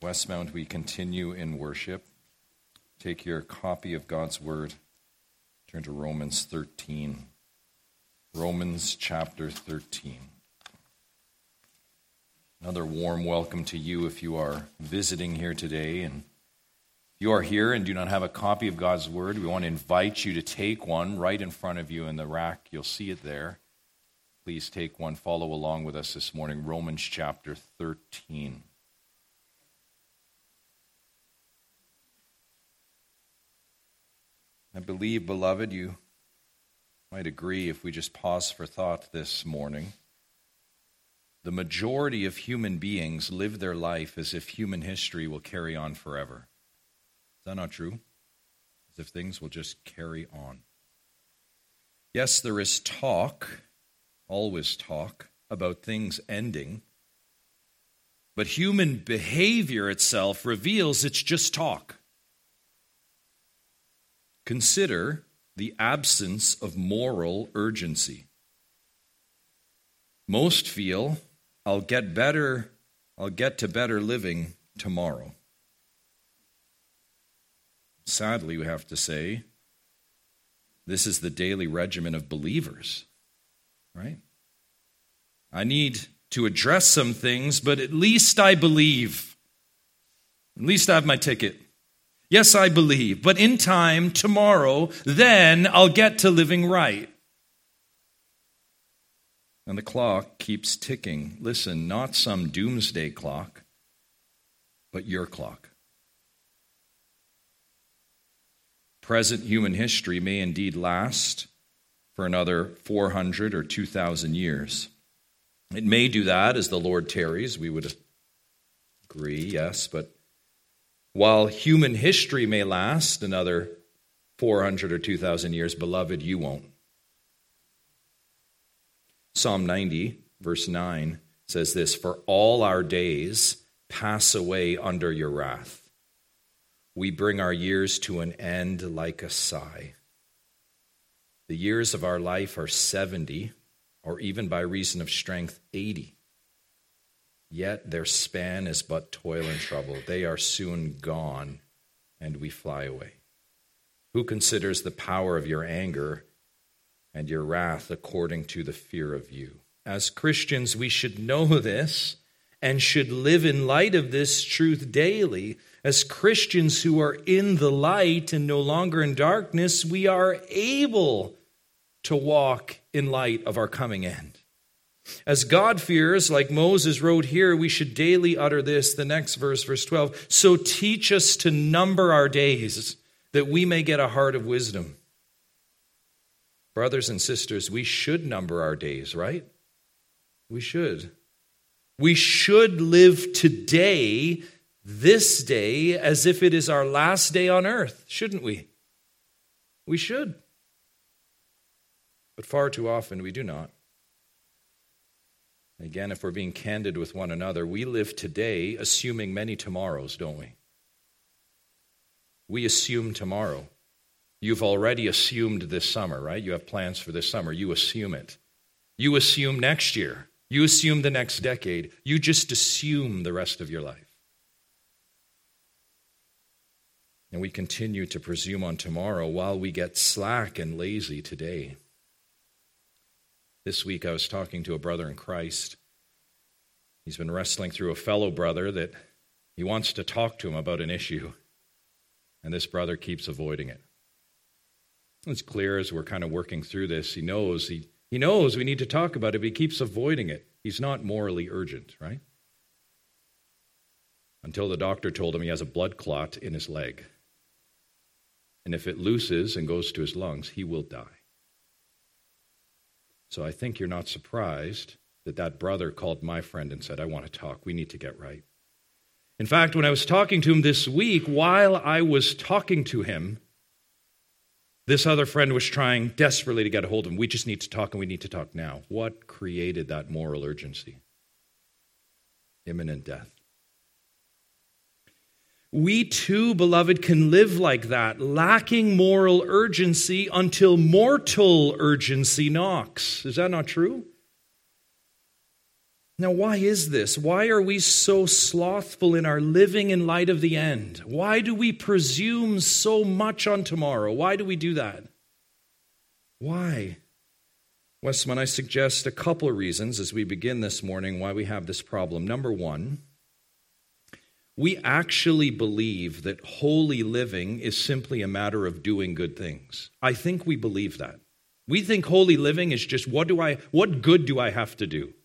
Westmount, we continue in worship. Take your copy of God's Word. Turn to Romans 13. Romans chapter 13. Another warm welcome to you if you are visiting here today. And if you are here and do not have a copy of God's Word, we want to invite you to take one right in front of you in the rack. You'll see it there. Please take one. Follow along with us this morning. Romans chapter 13. I believe, beloved, you might agree if we just pause for thought this morning. The majority of human beings live their life as if human history will carry on forever. Is that not true? As if things will just carry on. Yes, there is talk, always talk, about things ending. But human behavior itself reveals it's just talk. Consider the absence of moral urgency. Most feel, I'll get to better living tomorrow. Sadly, we have to say, this is the daily regimen of believers, right? I need to address some things, but at least I believe. At least I have my ticket. Yes, I believe, but in time, tomorrow, then I'll get to living right. And the clock keeps ticking. Listen, not some doomsday clock, but your clock. Present human history may indeed last for another 400 or 2,000 years. It may do that as the Lord tarries. We would agree, yes, but while human history may last another 400 or 2,000 years, beloved, you won't. Psalm 90, verse 9, says this, "For all our days pass away under your wrath. We bring our years to an end like a sigh." The years of our life are 70, or even by reason of strength, 80. Yet their span is but toil and trouble. They are soon gone, and we fly away. Who considers the power of your anger and your wrath according to the fear of you? As Christians, we should know this and should live in light of this truth daily. As Christians who are in the light and no longer in darkness, we are able to walk in light of our coming end. As God-fearers, like Moses wrote here, we should daily utter this, the next verse, verse 12. "So teach us to number our days, that we may get a heart of wisdom." Brothers and sisters, we should number our days, right? We should. We should live today, this day, as if it is our last day on earth, shouldn't we? We should. But far too often we do not. Again, if we're being candid with one another, we live today assuming many tomorrows, don't we? We assume tomorrow. You've already assumed this summer, right? You have plans for this summer. You assume it. You assume next year. You assume the next decade. You just assume the rest of your life. And we continue to presume on tomorrow while we get slack and lazy today. This week I was talking to a brother in Christ. He's been wrestling through a fellow brother that he wants to talk to him about an issue, and this brother keeps avoiding it. It's clear as we're kind of working through this, he knows we need to talk about it, but he keeps avoiding it. He's not morally urgent, right? Until the doctor told him he has a blood clot in his leg. And if it looses and goes to his lungs, he will die. So I think you're not surprised that brother called my friend and said, "I want to talk. We need to get right." In fact, when I was talking to him this week, while I was talking to him, this other friend was trying desperately to get a hold of him. We just need to talk, and we need to talk now. What created that moral urgency? Imminent death. We too, beloved, can live like that, lacking moral urgency until mortal urgency knocks. Is that not true? Now, why is this? Why are we so slothful in our living in light of the end? Why do we presume so much on tomorrow? Why do we do that? Why? Westman, I suggest a couple of reasons as we begin this morning why we have this problem. Number one, we actually believe that holy living is simply a matter of doing good things. I think we believe that. We think holy living is just what good do I have to do?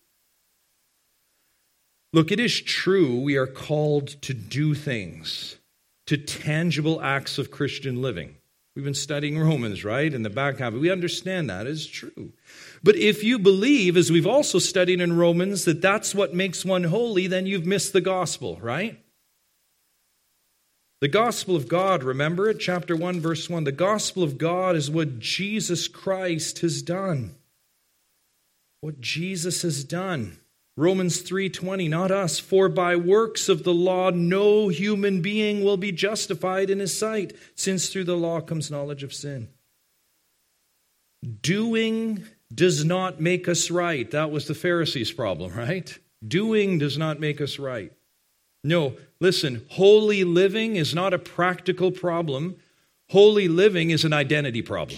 Look, it is true we are called to do things, to tangible acts of Christian living. We've been studying Romans, right? In the back half, we understand that is true. But if you believe, as we've also studied in Romans, that that's what makes one holy, then you've missed the gospel, right? The gospel of God, remember it? Chapter 1, verse 1. The gospel of God is what Jesus Christ has done. What Jesus has done. Romans 3:20, not us, for by works of the law no human being will be justified in his sight, since through the law comes knowledge of sin. Doing does not make us right. That was the Pharisees' problem, right? Doing does not make us right. No, listen, holy living is not a practical problem. Holy living is an identity problem.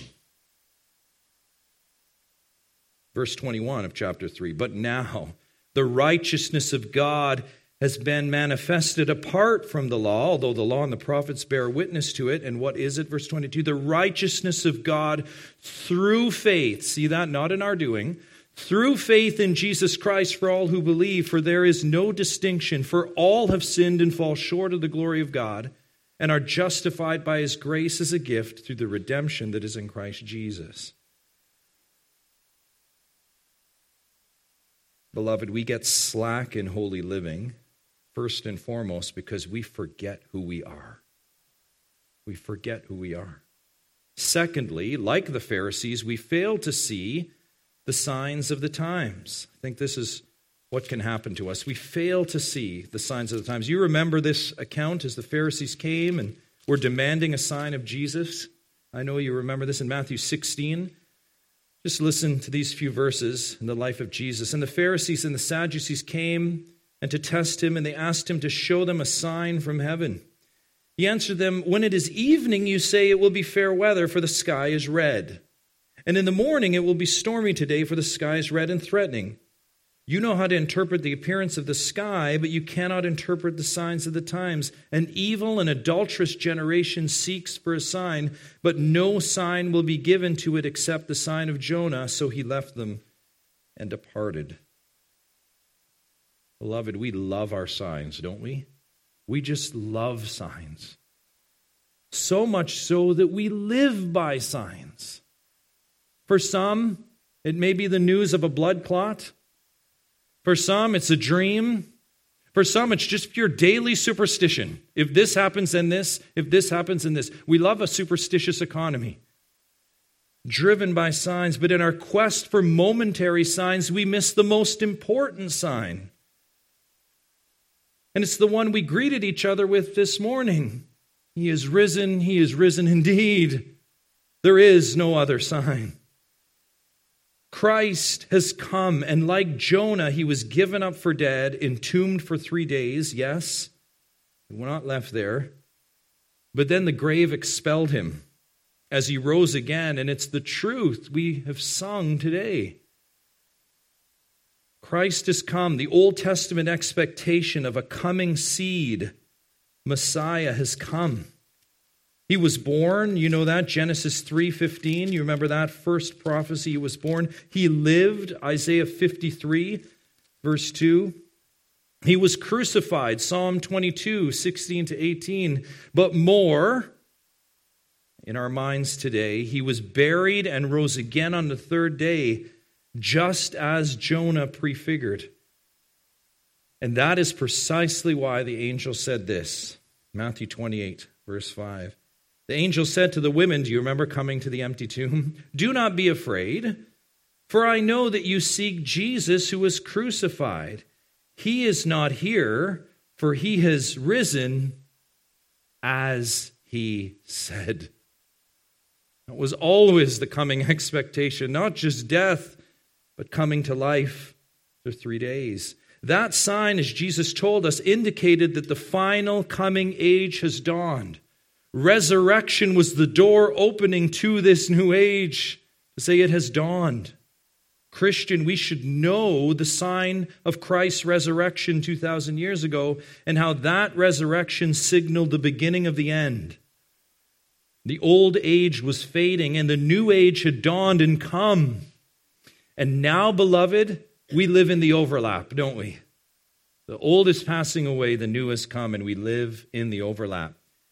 Verse 21 of chapter 3, but now the righteousness of God has been manifested apart from the law, although the law and the prophets bear witness to it. And what is it? Verse 22, the righteousness of God through faith. See that? Not in our doing. Through faith in Jesus Christ for all who believe, for there is no distinction, for all have sinned and fall short of the glory of God, and are justified by his grace as a gift through the redemption that is in Christ Jesus. Beloved, we get slack in holy living, first and foremost, because we forget who we are. We forget who we are. Secondly, like the Pharisees, we fail to see the signs of the times. I think this is what can happen to us. We fail to see the signs of the times. You remember this account as the Pharisees came and were demanding a sign of Jesus? I know you remember this in Matthew 16. Just listen to these few verses in the life of Jesus. And the Pharisees and the Sadducees came and to test him, and they asked him to show them a sign from heaven. He answered them, when it is evening, you say it will be fair weather, for the sky is red. And in the morning it will be stormy today, for the sky is red and threatening. You know how to interpret the appearance of the sky, but you cannot interpret the signs of the times. An evil and adulterous generation seeks for a sign, but no sign will be given to it except the sign of Jonah. So he left them and departed. Beloved, we love our signs, don't we? We just love signs. So much so that we live by signs. For some, it may be the news of a blood clot. For some, it's a dream. For some, it's just pure daily superstition. If this happens, then this. If this happens, then this. We love a superstitious economy, driven by signs. But in our quest for momentary signs, we miss the most important sign. And it's the one we greeted each other with this morning. He is risen. He is risen indeed. There is no other sign. Christ has come, and like Jonah, he was given up for dead, entombed for 3 days, yes. We're not left there. But then the grave expelled him as he rose again, and it's the truth we have sung today. Christ has come. The Old Testament expectation of a coming seed, Messiah, has come. He was born, you know that, Genesis 3:15. You remember that first prophecy, he was born. He lived, Isaiah 53, verse 2. He was crucified, Psalm 22, 16 to 18. But more, in our minds today, he was buried and rose again on the third day, just as Jonah prefigured. And that is precisely why the angel said this, Matthew 28, verse 5. The angel said to the women, do you remember coming to the empty tomb? Do not be afraid, for I know that you seek Jesus who was crucified. He is not here, for he has risen as he said. That was always the coming expectation, not just death, but coming to life for 3 days. That sign, as Jesus told us, indicated that the final coming age has dawned. Resurrection was the door opening to this new age to say it has dawned. Christian, we should know the sign of Christ's resurrection 2,000 years ago and how that resurrection signaled the beginning of the end. The old age was fading and the new age had dawned and come. And now, beloved, we live in the overlap, don't we? The old is passing away, the new has come, and we live in the overlap.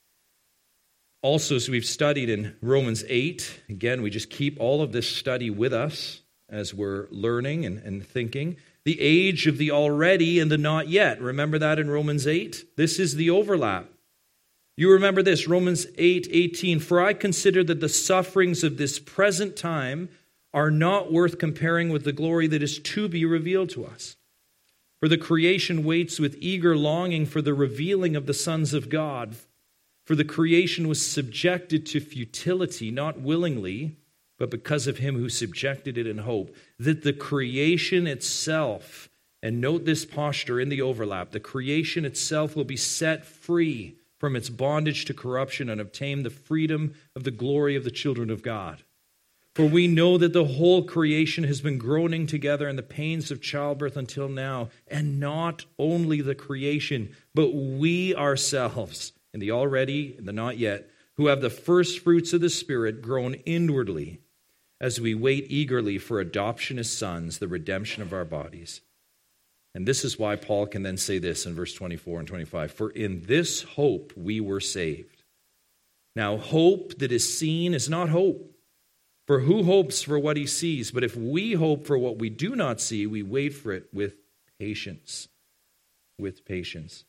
Also, as we've studied in Romans 8, again, we just keep all of this study with us as we're learning and thinking. The age of the already and the not yet. Remember that in Romans 8? This is the overlap. You remember this, Romans 8:18. For I consider that the sufferings of this present time are not worth comparing with the glory that is to be revealed to us. For the creation waits with eager longing for the revealing of the sons of God. For the creation was subjected to futility, not willingly, but because of him who subjected it in hope, that the creation itself, and note this posture in the overlap, the creation itself will be set free from its bondage to corruption and obtain the freedom of the glory of the children of God. For we know that the whole creation has been groaning together in the pains of childbirth until now, and not only the creation, but we ourselves, in the already and the not yet, who have the first fruits of the Spirit, groan inwardly as we wait eagerly for adoption as sons, the redemption of our bodies. And this is why Paul can then say this in verse 24 and 25, for in this hope we were saved. Now, hope that is seen is not hope. For who hopes for what he sees? But if we hope for what we do not see, we wait for it with patience. With patience.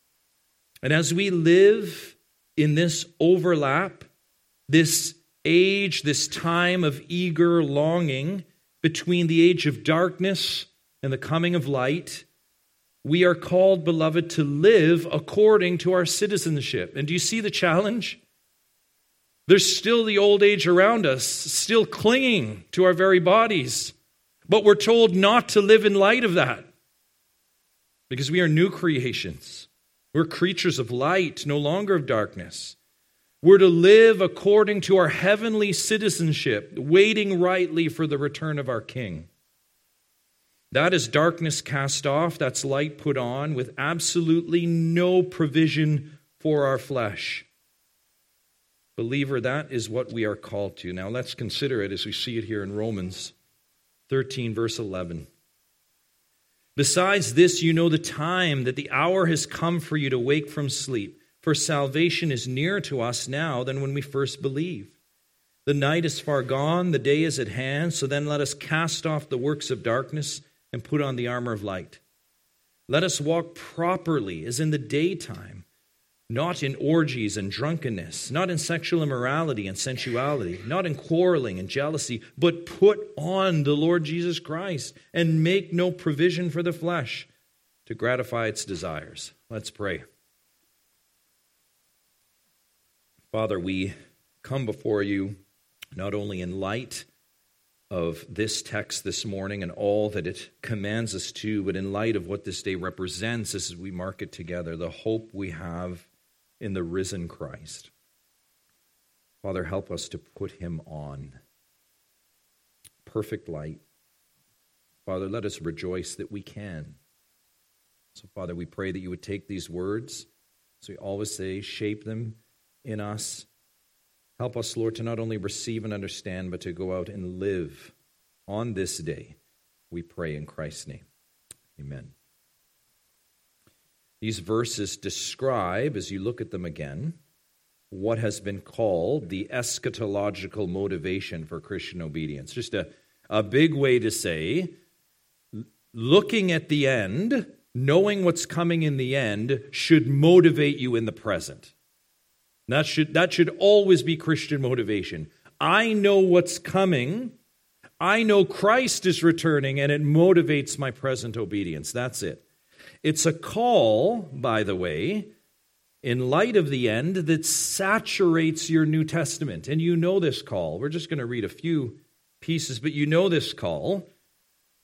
And as we live in this overlap, this age, this time of eager longing between the age of darkness and the coming of light, we are called, beloved, to live according to our citizenship. And do you see the challenge? There's still the old age around us, still clinging to our very bodies. But we're told not to live in light of that because we are new creations. We're creatures of light, no longer of darkness. We're to live according to our heavenly citizenship, waiting rightly for the return of our King. That is darkness cast off, that's light put on, with absolutely no provision for our flesh. Believer, that is what we are called to. Now let's consider it as we see it here in Romans 13, verse 11. Besides this, you know the time, that the hour has come for you to wake from sleep. For salvation is nearer to us now than when we first believed. The night is far gone, the day is at hand, so then let us cast off the works of darkness and put on the armor of light. Let us walk properly as in the daytime, not in orgies and drunkenness, not in sexual immorality and sensuality, not in quarreling and jealousy, but put on the Lord Jesus Christ and make no provision for the flesh to gratify its desires. Let's pray. Father, we come before you not only in light of this text this morning and all that it commands us to, but in light of what this day represents as we mark it together, the hope we have in the risen Christ. Father, help us to put him on. Perfect light. Father, let us rejoice that we can. So, Father, we pray that you would take these words, as we always say, shape them in us. Help us, Lord, to not only receive and understand, but to go out and live on this day. We pray in Christ's name. Amen. These verses describe, as you look at them again, what has been called the eschatological motivation for Christian obedience. Just a big way to say, looking at the end, knowing what's coming in the end, should motivate you in the present. That should always be Christian motivation. I know what's coming. I know Christ is returning, and it motivates my present obedience. That's it. It's a call, by the way, in light of the end, that saturates your New Testament. And you know this call. We're just going to read a few pieces, but you know this call.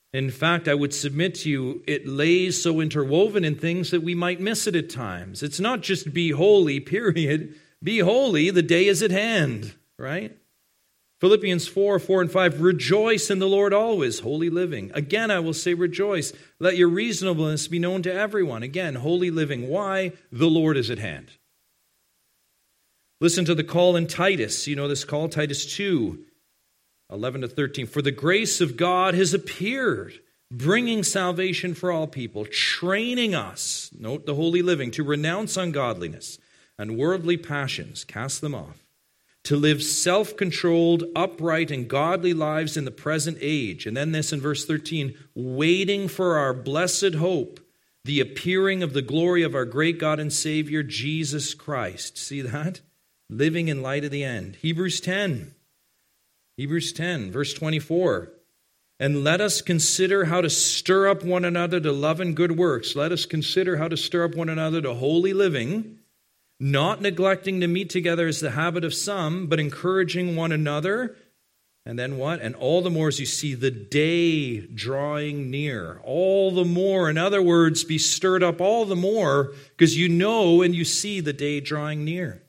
In fact, I would submit to you, it lays so interwoven in things that we might miss it at times. It's not just be holy, period. Be holy, the day is at hand, right? Philippians 4 and 5, rejoice in the Lord always, holy living. Again, I will say rejoice. Let your reasonableness be known to everyone. Again, holy living. Why? The Lord is at hand. Listen to the call in Titus. You know this call, Titus 2, 11 to 13. For the grace of God has appeared, bringing salvation for all people, training us, note the holy living, to renounce ungodliness and worldly passions, cast them off, to live self-controlled, upright, and godly lives in the present age. And then this in verse 13, waiting for our blessed hope, the appearing of the glory of our great God and Savior, Jesus Christ. See that? Living in light of the end. Hebrews 10, verse 24. And let us consider how to stir up one another to love and good works. Let us consider how to stir up one another to holy living, not neglecting to meet together as the habit of some, but encouraging one another. And then what? And all the more as you see the day drawing near. All the more, in other words, be stirred up all the more because you know and you see the day drawing near.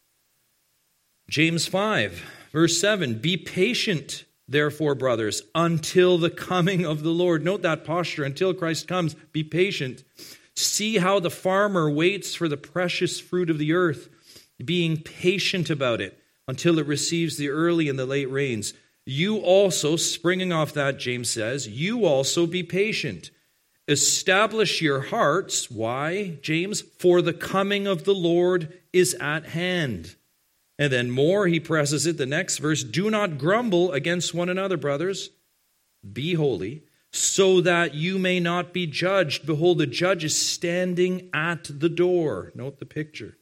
James 5, verse 7, be patient, therefore, brothers, until the coming of the Lord. Note that posture, until Christ comes, be patient. See how the farmer waits for the precious fruit of the earth, being patient about it until it receives the early and the late rains. You also, springing off that, James says, you also be patient. Establish your hearts. Why, James? For the coming of the Lord is at hand. And then more, he presses it, the next verse, do not grumble against one another, brothers. Be holy, so that you may not be judged. Behold, the judge is standing at the door. Note the picture.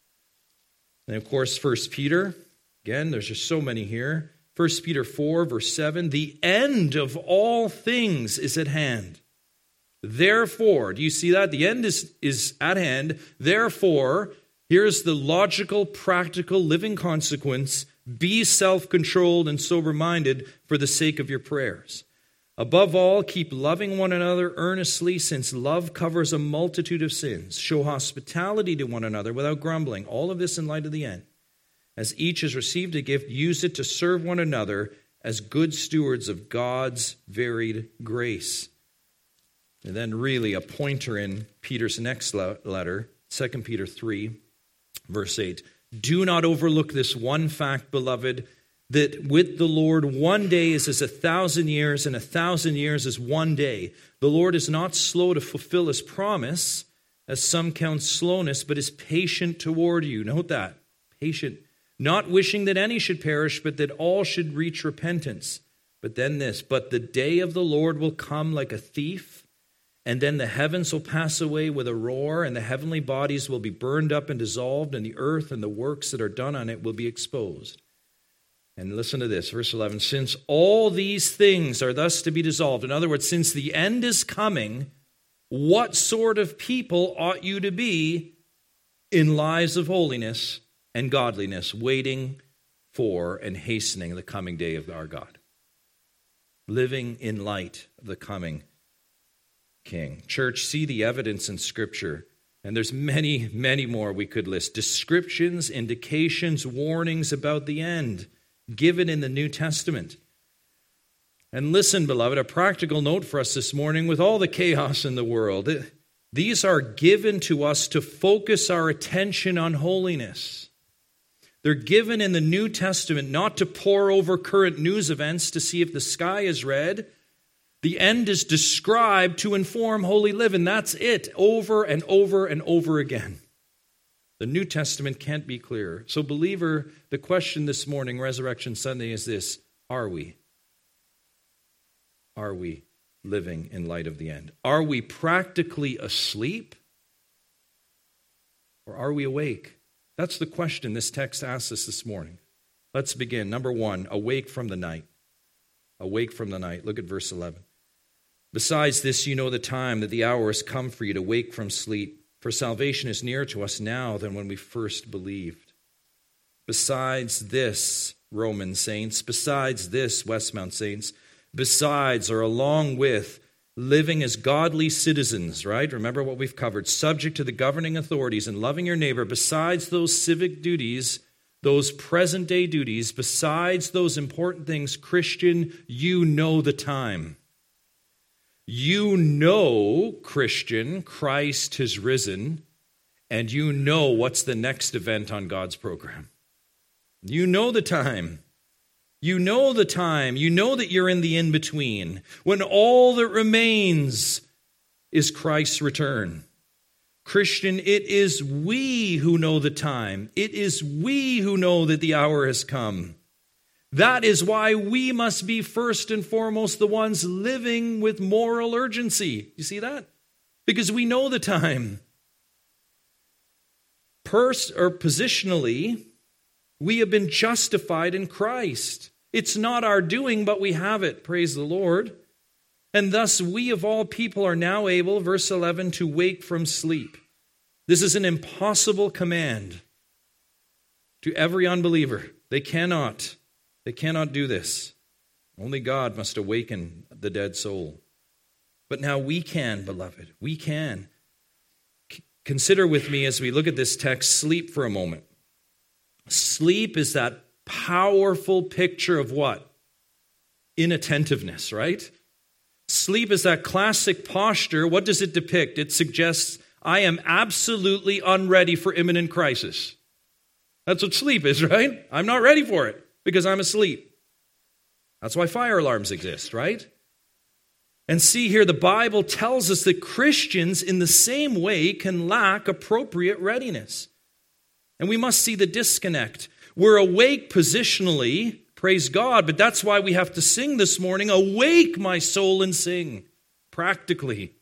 And of course, 1 Peter, again, there's just so many here. 1 Peter 4, verse 7, the end of all things is at hand. Therefore, do you see that? The end is at hand. Therefore, here's the logical, practical, living consequence. Be self-controlled and sober-minded for the sake of your prayers. Above all, keep loving one another earnestly, since love covers a multitude of sins. Show hospitality to one another without grumbling. All of this in light of the end. As each has received a gift, use it to serve one another as good stewards of God's varied grace. And then really a pointer in Peter's next letter, 2 Peter 3, verse 8. Do not overlook this one fact, beloved, that with the Lord 1 day is as 1,000 years, and 1,000 years is 1 day. The Lord is not slow to fulfill his promise, as some count slowness, but is patient toward you. Note that. Patient. Not wishing that any should perish, but that all should reach repentance. But then this, but the day of the Lord will come like a thief, and then the heavens will pass away with a roar, and the heavenly bodies will be burned up and dissolved, and the earth and the works that are done on it will be exposed. And listen to this, verse 11. Since all these things are thus to be dissolved, in other words, since the end is coming, what sort of people ought you to be in lives of holiness and godliness, waiting for and hastening the coming day of our God? Living in light of the coming King. Church, see the evidence in Scripture. And there's many, many more we could list. Descriptions, indications, warnings about the end given in the New Testament. And listen, beloved, a practical note for us this morning with all the chaos in the world. These are given to us to focus our attention on holiness. They're given in the New Testament not to pore over current news events to see if the sky is red. The end is described to inform holy living. That's it, over and over and over again. The New Testament can't be clearer. So, believer, the question this morning, Resurrection Sunday, is this: are we? Are we living in light of the end? Are we practically asleep? Or are we awake? That's the question this text asks us this morning. Let's begin. Number one, awake from the night. Awake from the night. Look at verse 11. Besides this, you know the time, that the hour has come for you to wake from sleep. For salvation is nearer to us now than when we first believed. Besides this, Roman saints, besides this, Westmount saints, besides or along with living as godly citizens, right? Remember what we've covered, subject to the governing authorities and loving your neighbor, besides those civic duties, those present-day duties, besides those important things, Christian, you know the time. You know, Christian, Christ has risen, and you know what's the next event on God's program. You know the time. You know the time. You know that you're in the in-between, when all that remains is Christ's return. Christian, it is we who know the time. It is we who know that the hour has come. That is why we must be first and foremost the ones living with moral urgency. You see that? Because we know the time. Positionally, we have been justified in Christ. It's not our doing, but we have it. Praise the Lord. And thus we of all people are now able, verse 11, to wake from sleep. This is an impossible command to every unbeliever. They cannot do this. Only God must awaken the dead soul. But now we can, beloved. We can. Consider with me as we look at this text, sleep for a moment. Sleep is that powerful picture of what? Inattentiveness, right? Sleep is that classic posture. What does it depict? It suggests I am absolutely unready for imminent crisis. That's what sleep is, right? I'm not ready for it because I'm asleep. That's why fire alarms exist, right? And see here, the Bible tells us that Christians in the same way can lack appropriate readiness. And we must see the disconnect. We're awake positionally, praise God, but that's why we have to sing this morning, awake my soul and sing, practically.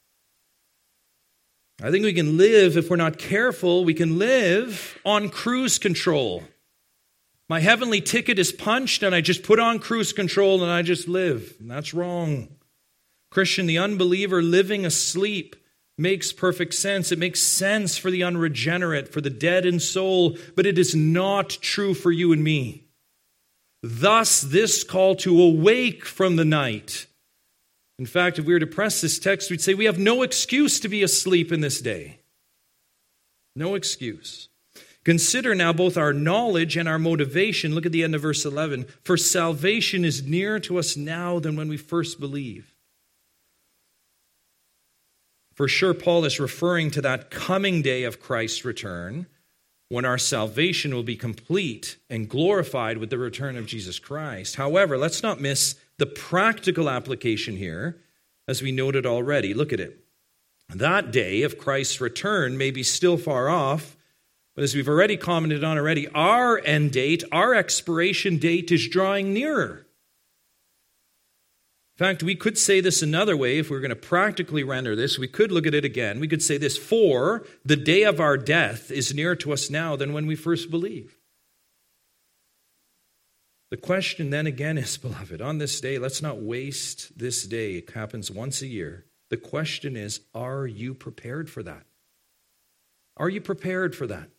I think we can live, if we're not careful, we can live on cruise control. My heavenly ticket is punched and I just put on cruise control and I just live. And that's wrong. Christian, the unbeliever living asleep makes perfect sense. It makes sense for the unregenerate, for the dead in soul, but it is not true for you and me. Thus, this call to awake from the night. In fact, if we were to press this text, we'd say we have no excuse to be asleep in this day. No excuse. Consider now both our knowledge and our motivation. Look at the end of verse 11. For salvation is nearer to us now than when we first believed. For sure, Paul is referring to that coming day of Christ's return, when our salvation will be complete and glorified with the return of Jesus Christ. However, let's not miss the practical application here, as we noted already. Look at it. That day of Christ's return may be still far off, but as we've already commented on already, our end date, our expiration date is drawing nearer. In fact, we could say this another way. If we were going to practically render this, we could look at it again. We could say this, for the day of our death is nearer to us now than when we first believed. The question then again is, beloved, on this day, let's not waste this day. It happens once a year. The question is, are you prepared for that? Are you prepared for that?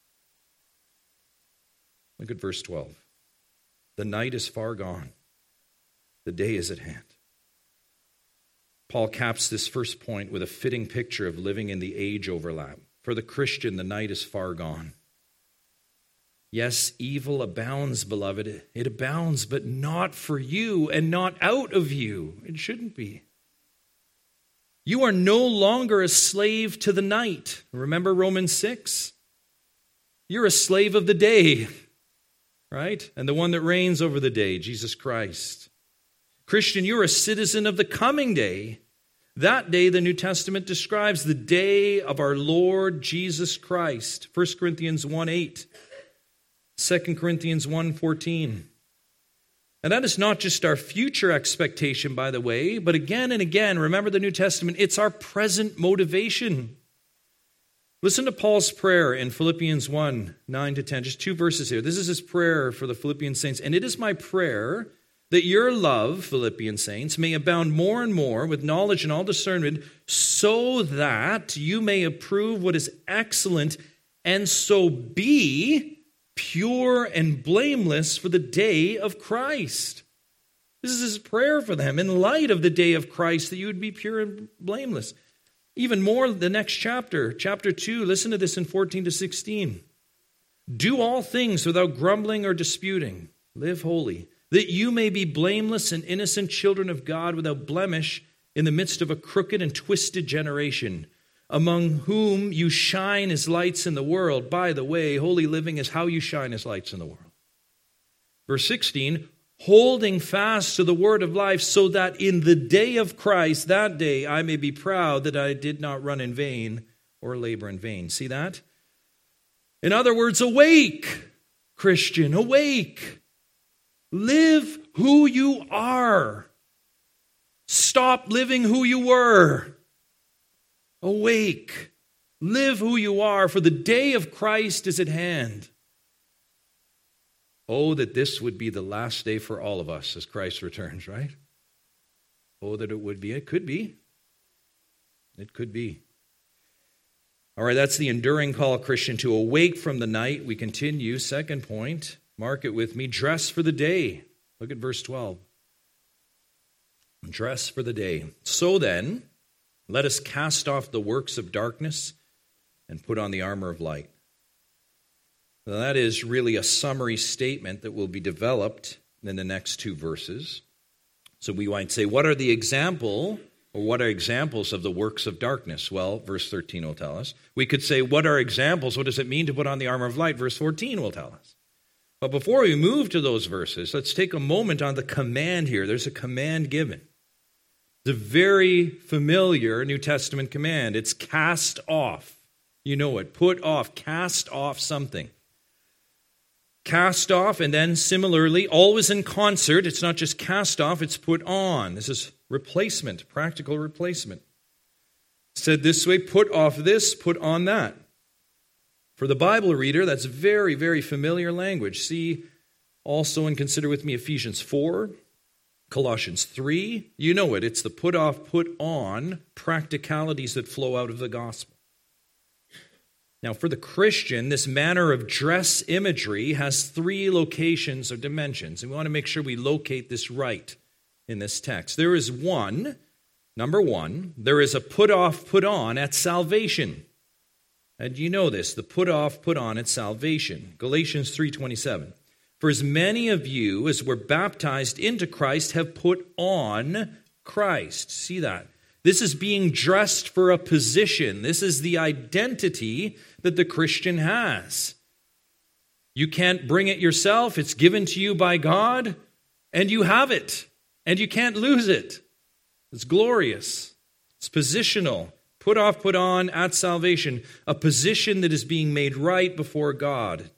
Look at verse 12. The night is far gone. The day is at hand. Paul caps this first point with a fitting picture of living in the age overlap. For the Christian, the night is far gone. Yes, evil abounds, beloved. It abounds, but not for you and not out of you. It shouldn't be. You are no longer a slave to the night. Remember Romans 6? You're a slave of the day, right? And the one that reigns over the day, Jesus Christ. Christian, you're a citizen of the coming day. That day, the New Testament describes the day of our Lord Jesus Christ. 1 Corinthians 1:8. 2 Corinthians 1:14. And that is not just our future expectation, by the way, but again and again, remember the New Testament, it's our present motivation. Listen to Paul's prayer in Philippians 1:9-10, just 2 verses here. This is his prayer for the Philippian saints. And it is my prayer that your love, Philippian saints, may abound more and more with knowledge and all discernment, so that you may approve what is excellent, and so be pure and blameless for the day of Christ. This is his prayer for them in light of the day of Christ, that you would be pure and blameless. Even more, the next chapter, chapter 2, listen to this in 14 to 16. Do all things without grumbling or disputing. Live holy, that you may be blameless and innocent children of God without blemish in the midst of a crooked and twisted generation, among whom you shine as lights in the world. By the way, holy living is how you shine as lights in the world. Verse 16, holding fast to the word of life, so that in the day of Christ, that day, I may be proud that I did not run in vain or labor in vain. See that? In other words, awake, Christian, awake. Live who you are. Stop living who you were. Awake. Live who you are, for the day of Christ is at hand. Oh, that this would be the last day for all of us as Christ returns, right? Oh, that it would be. It could be. It could be. All right, that's the enduring call, Christian, to awake from the night. We continue. Second point, mark it with me, dress for the day. Look at verse 12. Dress for the day. So then, let us cast off the works of darkness and put on the armor of light. Now, that is really a summary statement that will be developed in the next two verses. So we might say, what are examples of the works of darkness? Well, verse 13 will tell us. We could say, what are examples? What does it mean to put on the armor of light? Verse 14 will tell us. But before we move to those verses, let's take a moment on the command here. There's a command given. It's a very familiar New Testament command. It's cast off. You know it. Put off. Cast off something. Cast off, and then similarly, always in concert. It's not just cast off, it's put on. This is replacement, practical replacement. Said this way, put off this, put on that. For the Bible reader, that's very, very familiar language. See also and consider with me Ephesians 4, Colossians 3. You know it. It's the put off, put on practicalities that flow out of the gospel. Now, for the Christian, this manner of dress imagery has three locations or dimensions, and we want to make sure we locate this right in this text. There is number one, there is a put off, put on at salvation. And you know this, the put off, put on at salvation. Galatians 3:27. For as many of you as were baptized into Christ have put on Christ. See that? This is being dressed for a position. This is the identity that the Christian has. You can't bring it yourself. It's given to you by God, and you have it, and you can't lose it. It's glorious. It's positional. Put off, put on at salvation. A position that is being made right before God.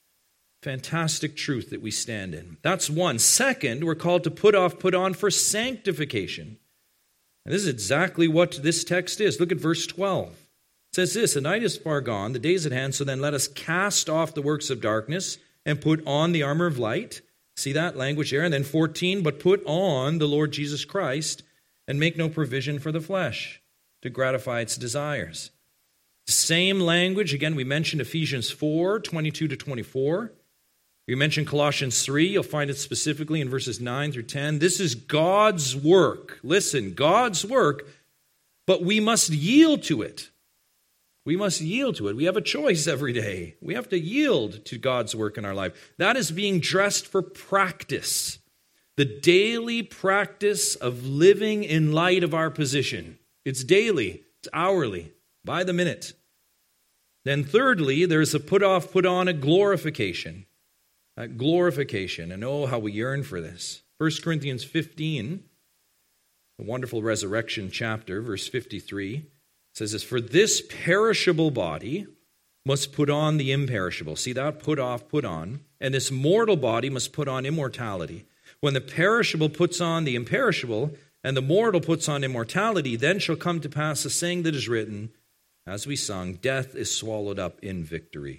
Fantastic truth that we stand in. That's one. Second, we're called to put off, put on for sanctification. And this is exactly what this text is. Look at verse 12. It says this, the night is far gone, the day is at hand, so then let us cast off the works of darkness and put on the armor of light. See that language there? And then 14, but put on the Lord Jesus Christ and make no provision for the flesh to gratify its desires. Same language. Again, we mentioned Ephesians 4, 22 to 24. We mentioned Colossians 3. You'll find it specifically in verses 9 through 10. This is God's work. Listen, God's work, but we must yield to it. We must yield to it. We have a choice every day. We have to yield to God's work in our life. That is being dressed for practice. The daily practice of living in light of our position. It's daily. It's hourly. By the minute. Then thirdly, there's a put off, put on a glorification. Glorification. And oh, how we yearn for this. 1 Corinthians 15, the wonderful resurrection chapter, verse 53, says this, for this perishable body must put on the imperishable. See that? Put off, put on. And this mortal body must put on immortality. When the perishable puts on the imperishable, and the mortal puts on immortality, then shall come to pass the saying that is written, as we sung, death is swallowed up in victory.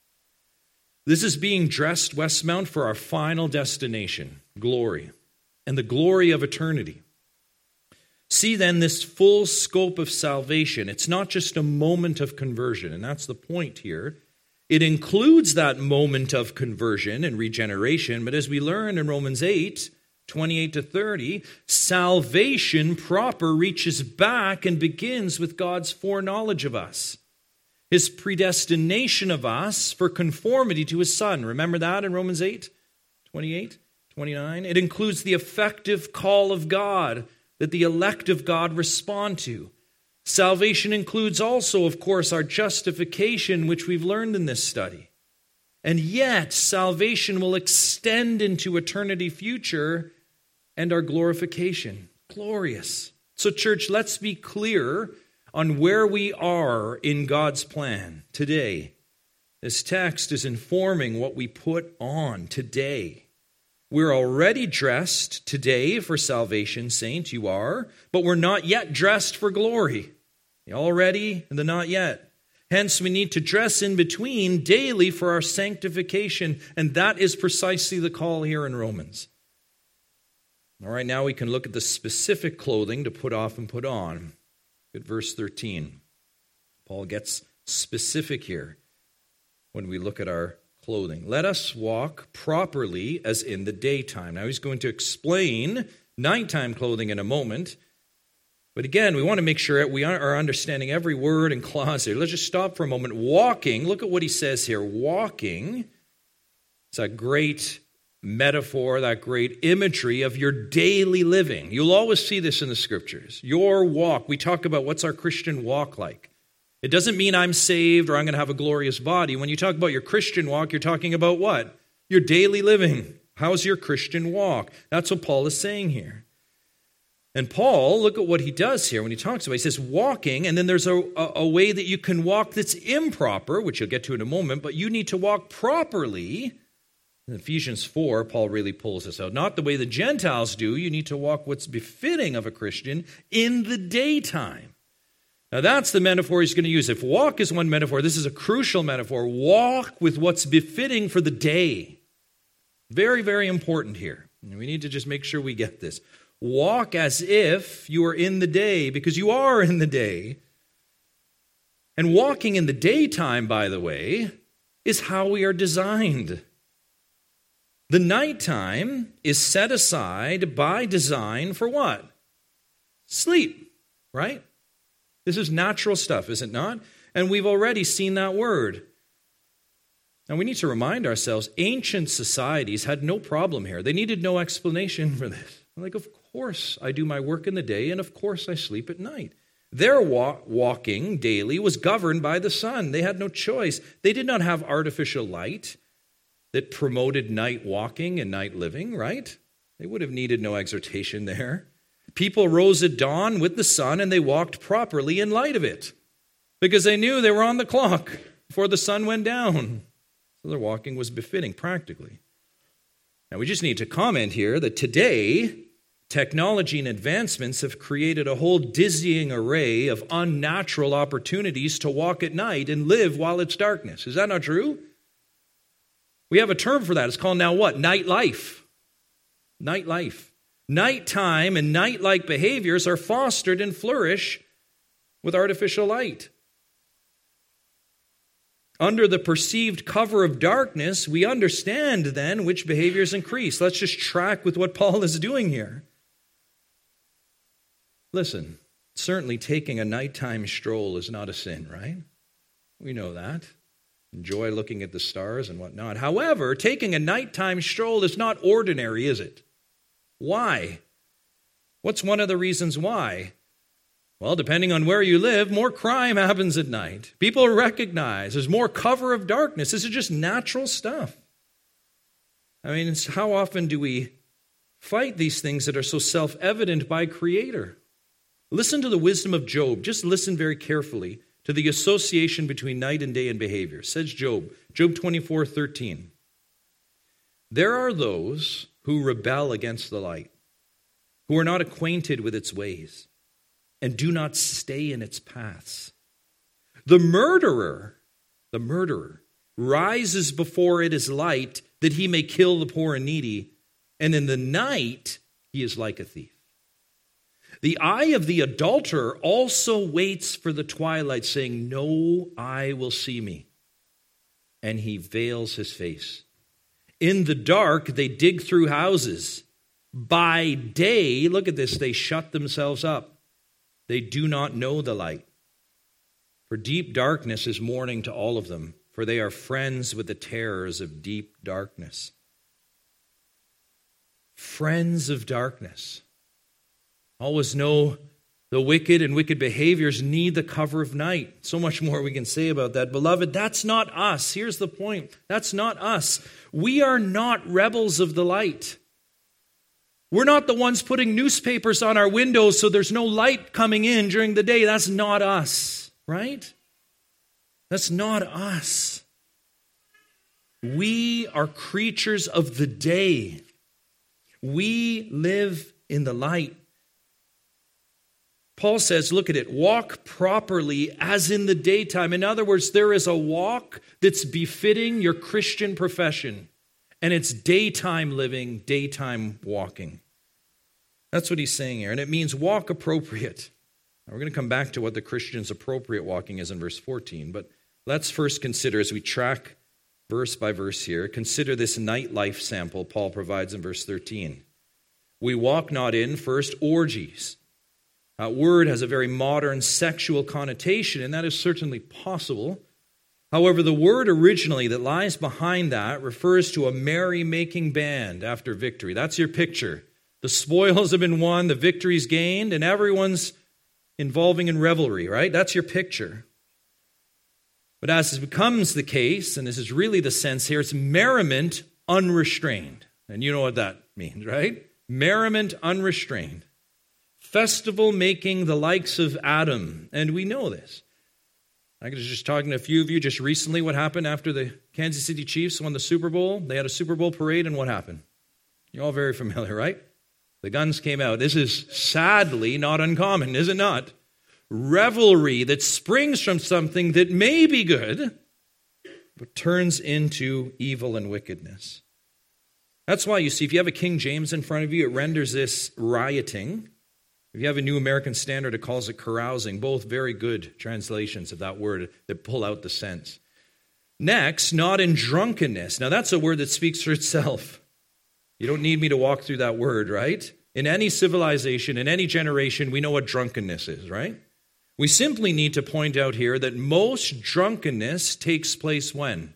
This is being dressed, Westmount, for our final destination, glory, and the glory of eternity. See then this full scope of salvation. It's not just a moment of conversion, and that's the point here. It includes that moment of conversion and regeneration, but as we learn in Romans 8, 28 to 30, salvation proper reaches back and begins with God's foreknowledge of us. His predestination of us for conformity to his Son. Remember that in Romans 8, 28, 29? It includes the effective call of God that the elect of God respond to. Salvation includes also, of course, our justification, which we've learned in this study. And yet, salvation will extend into eternity future and our glorification. Glorious. So, church, let's be clear on where we are in God's plan today. This text is informing what we put on today. We're already dressed today for salvation, saint, you are, but we're not yet dressed for glory. The already and the not yet. Hence, we need to dress in between daily for our sanctification, and that is precisely the call here in Romans. All right, now we can look at the specific clothing to put off and put on. At verse 13, Paul gets specific here when we look at our clothing. Let us walk properly as in the daytime. Now he's going to explain nighttime clothing in a moment. But again, we want to make sure we are understanding every word and clause here. Let's just stop for a moment. Walking, look at what he says here. Walking is a great metaphor, that great imagery of your daily living. You'll always see this in the scriptures. Your walk. We talk about what's our Christian walk like. It doesn't mean I'm saved or I'm going to have a glorious body. When you talk about your Christian walk, you're talking about what? Your daily living. How's your Christian walk? That's what Paul is saying here. And Paul, look at what he does here when he talks about it. He says walking, and then there's a way that you can walk that's improper, which you'll get to in a moment, but you need to walk properly. In Ephesians 4, Paul really pulls this out. Not the way the Gentiles do. You need to walk what's befitting of a Christian in the daytime. Now that's the metaphor he's going to use. If walk is one metaphor, this is a crucial metaphor. Walk with what's befitting for the day. Very, very important here. And we need to just make sure we get this. Walk as if you are in the day, because you are in the day. And walking in the daytime, by the way, is how we are designed. The nighttime is set aside by design for what? Sleep, right? This is natural stuff, is it not? And we've already seen that word. Now we need to remind ourselves, ancient societies had no problem here. They needed no explanation for this. Like, of course I do my work in the day, and of course I sleep at night. Their walking daily was governed by the sun. They had no choice. They did not have artificial light that promoted night walking and night living, right? They would have needed no exhortation there. People rose at dawn with the sun, and they walked properly in light of it because they knew they were on the clock before the sun went down. So their walking was befitting practically. Now we just need to comment here that today, technology and advancements have created a whole dizzying array of unnatural opportunities to walk at night and live while it's darkness. Is that not true? We have a term for that. It's called now what? Nightlife. Nightlife. Nighttime and night-like behaviors are fostered and flourish with artificial light. Under the perceived cover of darkness, we understand then which behaviors increase. Let's just track with what Paul is doing here. Listen, certainly taking a nighttime stroll is not a sin, right? We know that. Enjoy looking at the stars and whatnot. However, taking a nighttime stroll is not ordinary, is it? Why? What's one of the reasons why? Well, depending on where you live, more crime happens at night. People recognize there's more cover of darkness. This is just natural stuff. I mean, how often do we fight these things that are so self-evident by Creator? Listen to the wisdom of Job. Just listen very carefully to the association between night and day and behavior. Says Job 24:13. There are those who rebel against the light, who are not acquainted with its ways, and do not stay in its paths. The murderer rises before it is light, that he may kill the poor and needy, and in the night he is like a thief. The eye of the adulterer also waits for the twilight, saying, no eye will see me. And he veils his face. In the dark they dig through houses. By day, look at this, they shut themselves up. They do not know the light. For deep darkness is morning to all of them, for they are friends with the terrors of deep darkness. Friends of darkness. Always know the wicked and wicked behaviors need the cover of night. So much more we can say about that. Beloved, that's not us. Here's the point. That's not us. We are not rebels of the light. We're not the ones putting newspapers on our windows so there's no light coming in during the day. That's not us, right? That's not us. We are creatures of the day. We live in the light. Paul says, look at it, walk properly as in the daytime. In other words, there is a walk that's befitting your Christian profession, and it's daytime living, daytime walking. That's what he's saying here, and it means walk appropriate. Now, we're going to come back to what the Christian's appropriate walking is in verse 14, but let's first consider, as we track verse by verse here, consider this nightlife sample Paul provides in verse 13. We walk not in, first, orgies. That word has a very modern sexual connotation, and that is certainly possible. However, the word originally that lies behind that refers to a merry-making band after victory. That's your picture. The spoils have been won, the victory's gained, and everyone's involving in revelry, right? That's your picture. But as becomes the case, and this is really the sense here, it's merriment unrestrained. And you know what that means, right? Merriment unrestrained. Festival making the likes of Adam. And we know this. I was just talking to a few of you just recently what happened after the Kansas City Chiefs won the Super Bowl. They had a Super Bowl parade, and what happened? You're all very familiar, right? The guns came out. This is sadly not uncommon, is it not? Revelry that springs from something that may be good, but turns into evil and wickedness. That's why you see, if you have a King James in front of you, it renders this rioting. If you have a New American Standard, it calls it carousing. Both very good translations of that word that pull out the sense. Next, not in drunkenness. Now that's a word that speaks for itself. You don't need me to walk through that word, right? In any civilization, in any generation, we know what drunkenness is, right? We simply need to point out here that most drunkenness takes place when?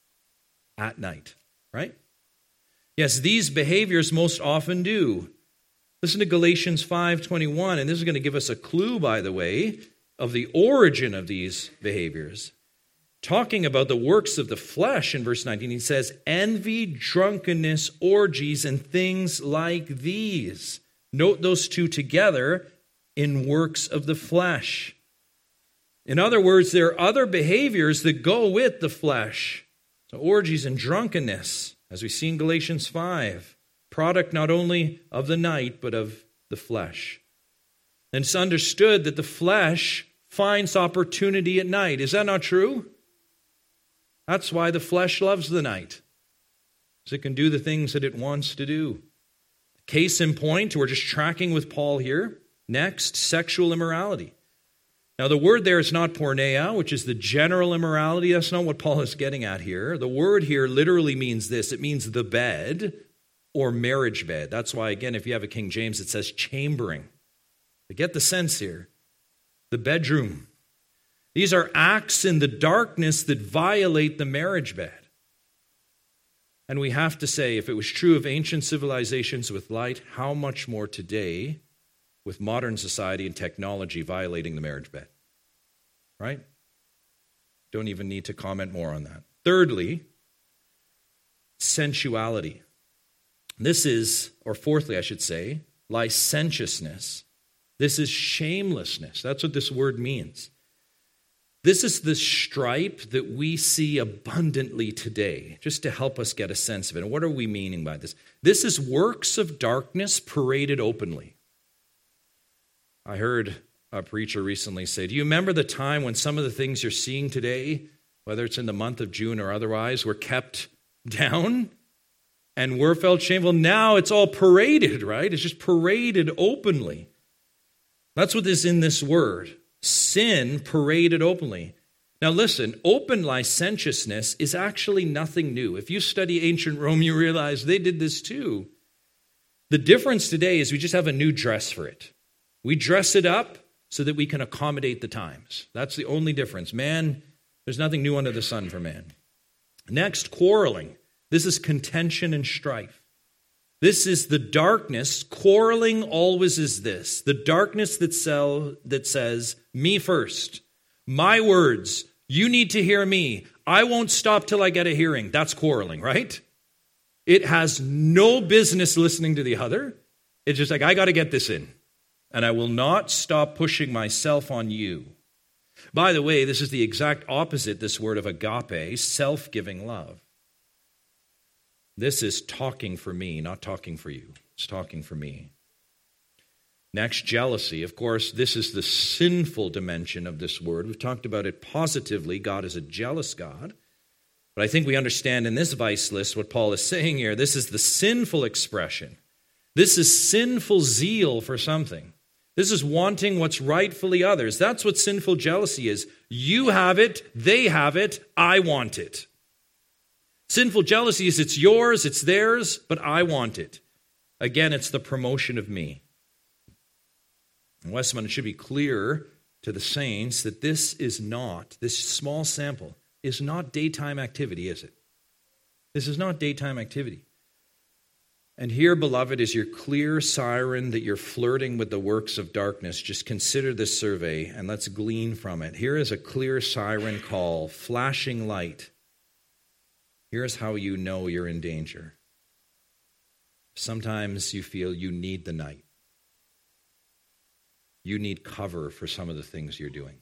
At night, right? Yes, these behaviors most often do. Listen to Galatians 5:21, and this is going to give us a clue, by the way, of the origin of these behaviors. Talking about the works of the flesh in verse 19, he says, envy, drunkenness, orgies, and things like these. Note those two together in works of the flesh. In other words, there are other behaviors that go with the flesh. So orgies and drunkenness, as we see in Galatians 5. Product not only of the night, but of the flesh. And it's understood that the flesh finds opportunity at night. Is that not true? That's why the flesh loves the night, because it can do the things that it wants to do. Case in point, we're just tracking with Paul here. Next, sexual immorality. Now, the word there is not porneia, which is the general immorality. That's not what Paul is getting at here. The word here literally means this. It means the bed, or marriage bed. That's why, again, if you have a King James, it says chambering. You get the sense here. The bedroom. These are acts in the darkness that violate the marriage bed. And we have to say, if it was true of ancient civilizations with light, how much more today with modern society and technology violating the marriage bed? Right? Don't even need to comment more on that. Thirdly, sensuality. This is, or fourthly, I should say, licentiousness. This is shamelessness. That's what this word means. This is the stripe that we see abundantly today, just to help us get a sense of it. And what are we meaning by this? This is works of darkness paraded openly. I heard a preacher recently say, do you remember the time when some of the things you're seeing today, whether it's in the month of June or otherwise, were kept down? And were felt shameful. Now it's all paraded, right? It's just paraded openly. That's what is in this word. Sin paraded openly. Now listen, open licentiousness is actually nothing new. If you study ancient Rome, you realize they did this too. The difference today is we just have a new dress for it. We dress it up so that we can accommodate the times. That's the only difference. Man, there's nothing new under the sun for man. Next, quarreling. This is contention and strife. This is the darkness. Quarreling always is this. The darkness that says, me first. My words. You need to hear me. I won't stop till I get a hearing. That's quarreling, right? It has no business listening to the other. It's just like, I got to get this in. And I will not stop pushing myself on you. By the way, this is the exact opposite, this word of agape, self-giving love. This is talking for me, not talking for you. It's talking for me. Next, jealousy. Of course, this is the sinful dimension of this word. We've talked about it positively. God is a jealous God. But I think we understand in this vice list what Paul is saying here. This is the sinful expression. This is sinful zeal for something. This is wanting what's rightfully others. That's what sinful jealousy is. You have it, they have it, I want it. Sinful jealousy is it's yours, it's theirs, but I want it. Again, it's the promotion of me. In Westmont, it should be clear to the saints that this small sample is not daytime activity, is it? This is not daytime activity. And here, beloved, is your clear siren that you're flirting with the works of darkness. Just consider this survey and let's glean from it. Here is a clear siren call, flashing light. Here's how you know you're in danger. Sometimes you feel you need the night. You need cover for some of the things you're doing.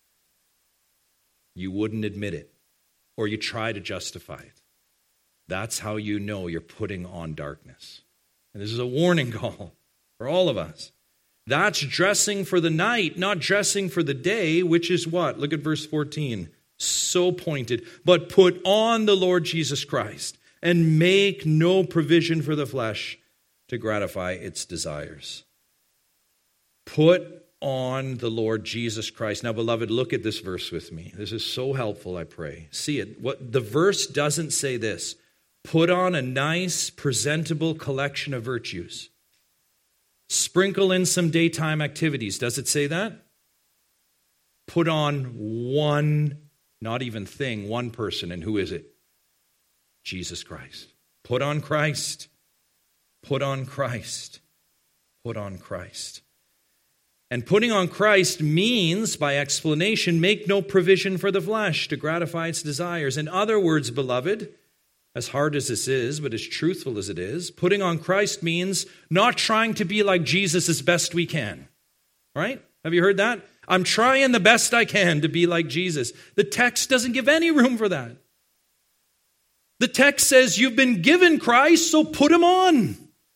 You wouldn't admit it, or you try to justify it. That's how you know you're putting on darkness. And this is a warning call for all of us. That's dressing for the night, not dressing for the day, which is what? Look at verse 14. So pointed. But put on the Lord Jesus Christ and make no provision for the flesh to gratify its desires. Put on the Lord Jesus Christ. Now, beloved, look at this verse with me. This is so helpful, I pray. See it. What the verse doesn't say this. Put on a nice, presentable collection of virtues. Sprinkle in some daytime activities. Does it say that? Put on one, not even thing, one person. And who is it? Jesus Christ. Put on Christ. Put on Christ. Put on Christ. And putting on Christ means, by explanation, make no provision for the flesh to gratify its desires. In other words, beloved, as hard as this is, but as truthful as it is, putting on Christ means not trying to be like Jesus as best we can. All right? Have you heard that? I'm trying the best I can to be like Jesus. The text doesn't give any room for that. The text says you've been given Christ, so put him on.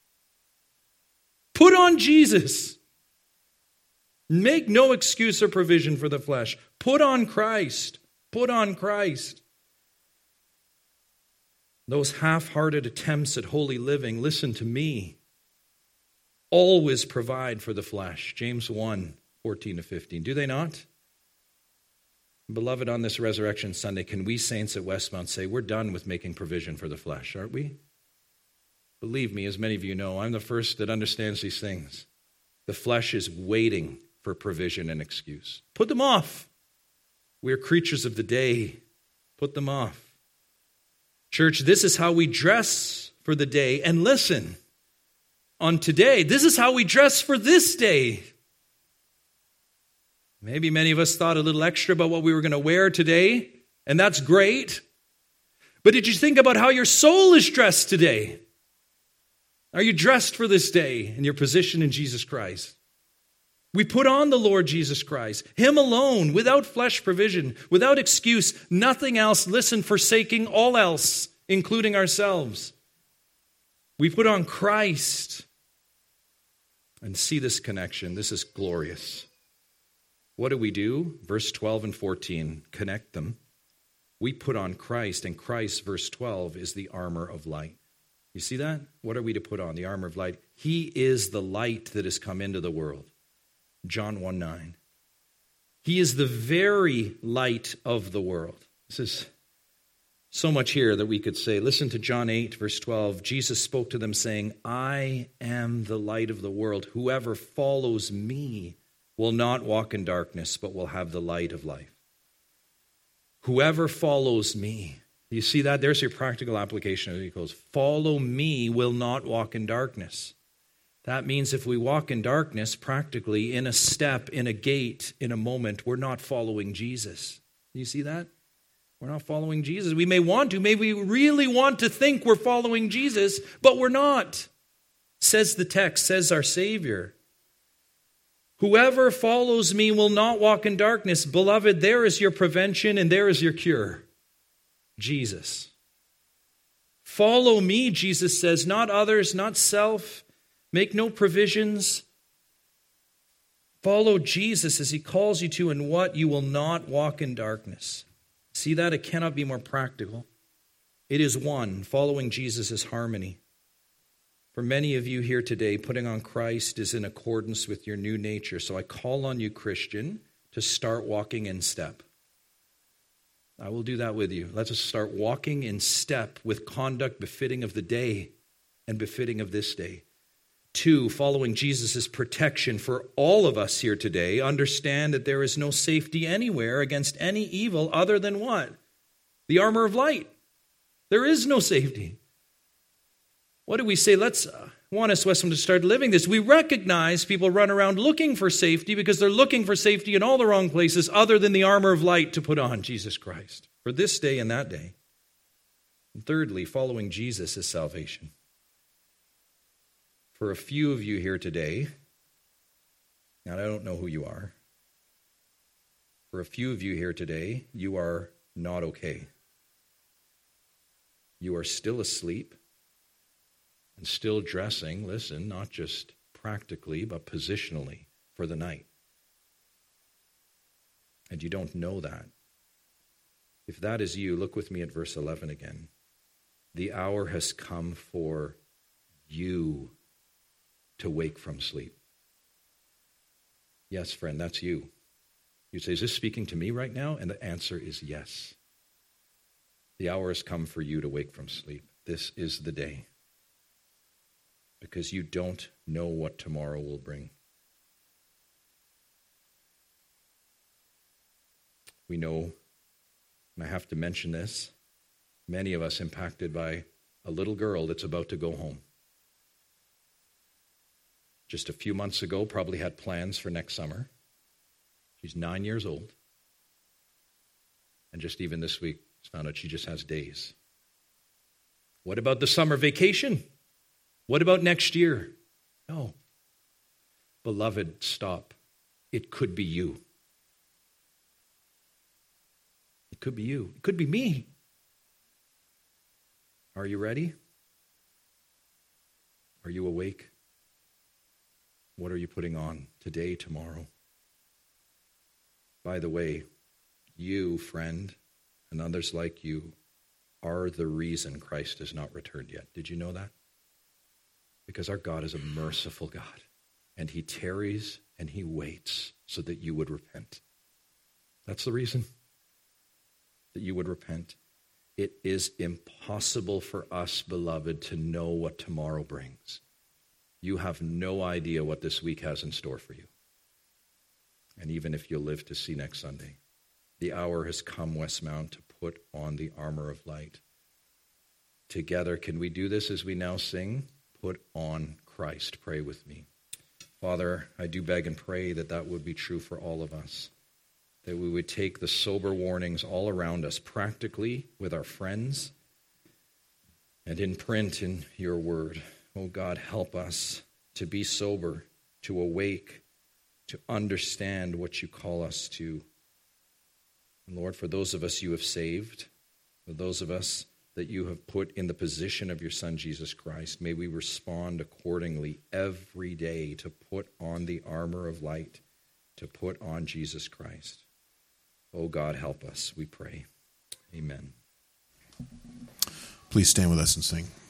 Put on Jesus. Make no excuse or provision for the flesh. Put on Christ. Put on Christ. Those half-hearted attempts at holy living, listen to me, always provide for the flesh. James 1, 14-15. Do they not? Beloved, on this Resurrection Sunday, can we saints at Westmount say, we're done with making provision for the flesh, aren't we? Believe me, as many of you know, I'm the first that understands these things. The flesh is waiting for provision and excuse. Put them off. We're creatures of the day. Put them off. Church, this is how we dress for the day. And listen, on today, this is how we dress for this day. Maybe many of us thought a little extra about what we were going to wear today, and that's great. But did you think about how your soul is dressed today? Are you dressed for this day in your position in Jesus Christ? We put on the Lord Jesus Christ, him alone, without flesh provision, without excuse, nothing else, listen, forsaking all else, including ourselves. We put on Christ. And see this connection. This is glorious. What do? Verse 12 and 14, connect them. We put on Christ, and Christ, verse 12, is the armor of light. You see that? What are we to put on? The armor of light. He is the light that has come into the world. John 1:9. He is the very light of the world. This is So much here that we could say. Listen to John 8, verse 12. Jesus spoke to them saying, I am the light of the world. Whoever follows me will not walk in darkness, but will have the light of life. Whoever follows me. You see that? There's your practical application. It goes, follow me will not walk in darkness. That means if we walk in darkness, practically, in a step, in a gate, in a moment, we're not following Jesus. You see that? We're not following Jesus. We may want to. Maybe we really want to think we're following Jesus, but we're not. Says the text, says our Savior. Whoever follows me will not walk in darkness. Beloved, there is your prevention and there is your cure. Jesus. Follow me, Jesus says, not others, not self. Make no provisions. Follow Jesus as he calls you to, and what? You will not walk in darkness. See that? It cannot be more practical. It is one. Following Jesus is harmony. For many of you here today, putting on Christ is in accordance with your new nature. So I call on you, Christian, to start walking in step. I will do that with you. Let us start walking in step with conduct befitting of the day and befitting of this day. 2, following Jesus' protection for all of us here today. Understand that there is no safety anywhere against any evil other than what? The armor of light. There is no safety. What do we say? Let's want us, Westman, to start living this. We recognize people run around looking for safety because they're looking for safety in all the wrong places other than the armor of light to put on, Jesus Christ, for this day and that day. And thirdly, following Jesus is salvation. For a few of you here today, and I don't know who you are, for a few of you here today, you are not okay. You are still asleep and still dressing, listen, not just practically, but positionally for the night. And you don't know that. If that is you, look with me at verse 11 again. The hour has come for you to wake from sleep. Yes, friend, that's you. You say, is this speaking to me right now? And the answer is yes. The hour has come for you to wake from sleep. This is the day. Because you don't know what tomorrow will bring. We know, and I have to mention this, many of us impacted by a little girl that's about to go home. Just a few months ago, probably had plans for next summer. She's 9 years old. And just even this week, found out she just has days. What about the summer vacation? What about next year? No. Beloved, stop. It could be you. It could be you. It could be me. Are you ready? Are you awake? What are you putting on today, tomorrow? By the way, you, friend, and others like you are the reason Christ has not returned yet. Did you know that? Because our God is a merciful God, and he tarries and he waits so that you would repent. That's the reason, that you would repent. It is impossible for us, beloved, to know what tomorrow brings. You have no idea what this week has in store for you. And even if you'll live to see next Sunday, the hour has come, Westmount, to put on the armor of light. Together, can we do this as we now sing? Put on Christ. Pray with me. Father, I do beg and pray that that would be true for all of us, that we would take the sober warnings all around us, practically with our friends and in print in your word. Oh God, help us to be sober, to awake, to understand what you call us to. And Lord, for those of us you have saved, for those of us that you have put in the position of your Son, Jesus Christ, may we respond accordingly every day to put on the armor of light, to put on Jesus Christ. Oh God, help us, we pray. Amen. Please stand with us and sing.